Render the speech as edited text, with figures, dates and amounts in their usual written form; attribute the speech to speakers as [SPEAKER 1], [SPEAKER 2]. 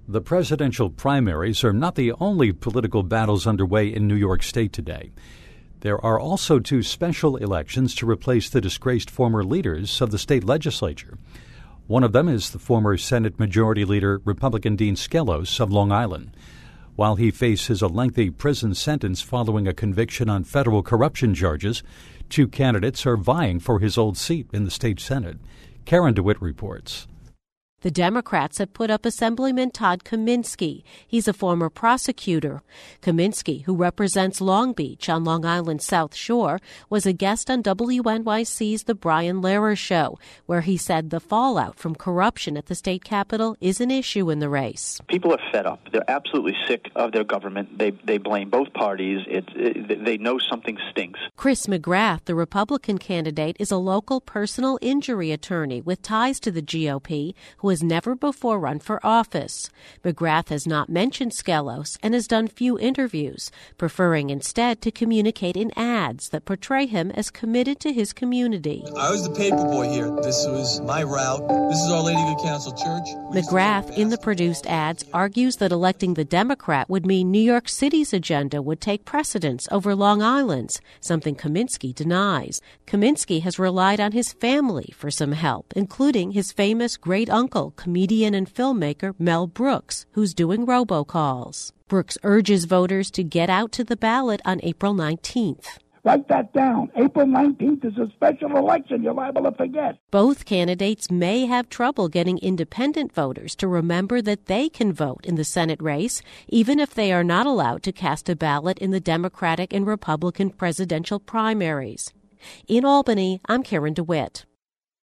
[SPEAKER 1] The presidential primaries are not the only political battles underway in New York State today. There are also two special elections to replace the disgraced former leaders of the state legislature. One of them is the former Senate Majority Leader, Republican Dean Skelos of Long Island. While he faces a lengthy prison sentence following a conviction on federal corruption charges, two candidates are vying for his old seat in the state Senate. Karen DeWitt reports.
[SPEAKER 2] The Democrats have put up Assemblyman Todd Kaminsky. He's a former prosecutor. Kaminsky, who represents Long Beach on Long Island's South Shore, was a guest on WNYC's The Brian Lehrer Show, where he said the fallout from corruption at the state capitol is an issue in the race.
[SPEAKER 3] People are fed up. They're absolutely sick of their government. They blame both parties. They know something stinks.
[SPEAKER 2] Chris McGrath, the Republican candidate, is a local personal injury attorney with ties to the GOP who has never before run for office. McGrath has not mentioned Skelos and has done few interviews, preferring instead to communicate in ads that portray him as committed to his community.
[SPEAKER 4] I was the paper boy here. This was my route. This is Our Lady of Good Counsel Church.
[SPEAKER 2] McGrath, in the produced ads, argues that electing the Democrat would mean New York City's agenda would take precedence over Long Island's, something Kaminsky denies. Kaminsky has relied on his family for some help, including his famous great-uncle, comedian and filmmaker Mel Brooks, who's doing robocalls. Brooks urges voters to get out to the ballot on April 19th.
[SPEAKER 5] Write that down. April 19th is a special election. You're liable to forget.
[SPEAKER 2] Both candidates may have trouble getting independent voters to remember that they can vote in the Senate race, even if they are not allowed to cast a ballot in the Democratic and Republican presidential primaries. In Albany, I'm Karen DeWitt.